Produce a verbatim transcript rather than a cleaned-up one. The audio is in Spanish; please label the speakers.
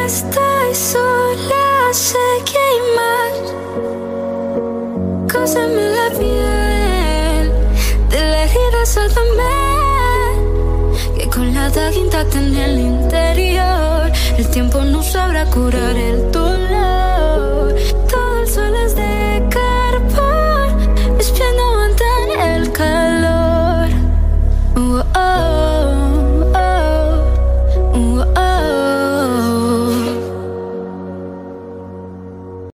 Speaker 1: estoy sola, sé que hay más. Cóseme la piel, de la herida sálvame, que con la daga intacta en el interior, el tiempo no sabrá curar el dolor.